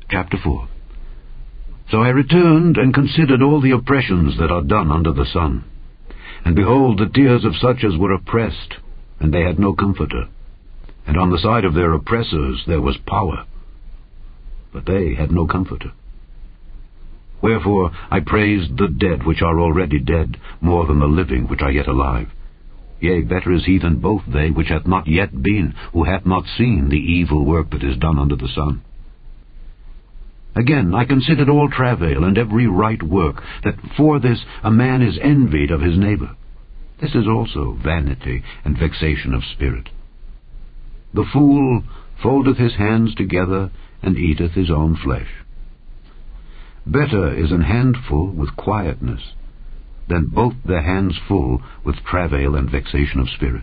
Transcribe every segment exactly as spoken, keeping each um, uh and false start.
Chapter four. So I returned and considered all the oppressions that are done under the sun. And behold, the tears of such as were oppressed, and they had no comforter. And on the side of their oppressors there was power, but they had no comforter. Wherefore I praised the dead which are already dead, more than the living which are yet alive. Yea, better is he than both they which hath not yet been, who hath not seen the evil work that is done under the sun. Again, I considered all travail and every right work, that for this a man is envied of his neighbor. This is also vanity and vexation of spirit. The fool foldeth his hands together, and eateth his own flesh. Better is an handful with quietness, than both the hands full with travail and vexation of spirit.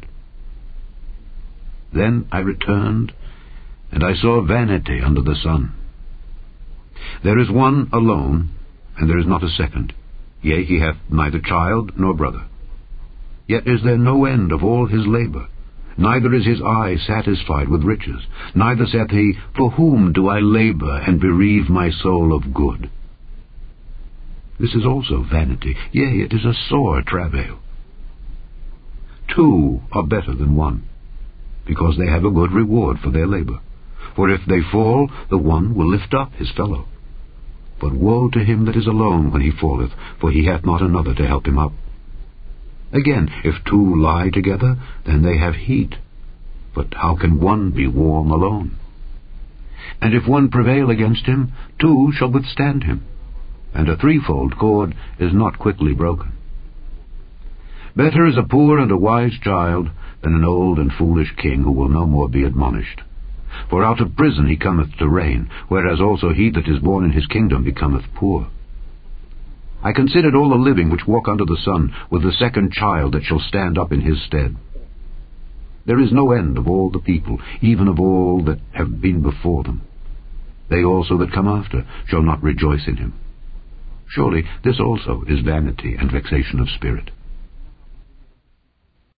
Then I returned, and I saw vanity under the sun. There is one alone, and there is not a second. Yea, he hath neither child nor brother. Yet is there no end of all his labor, neither is his eye satisfied with riches, neither saith he, For whom do I labor and bereave my soul of good? This is also vanity, yea, it is a sore travail. Two are better than one, because they have a good reward for their labor. For if they fall, the one will lift up his fellow. But woe to him that is alone when he falleth, for he hath not another to help him up. Again, if two lie together, then they have heat. But how can one be warm alone? And if one prevail against him, two shall withstand him. And a threefold cord is not quickly broken. Better is a poor and a wise child than an old and foolish king who will no more be admonished. For out of prison he cometh to reign, whereas also he that is born in his kingdom becometh poor. I considered all the living which walk under the sun, with the second child that shall stand up in his stead. There is no end of all the people, even of all that have been before them. They also that come after shall not rejoice in him. Surely this also is vanity and vexation of spirit.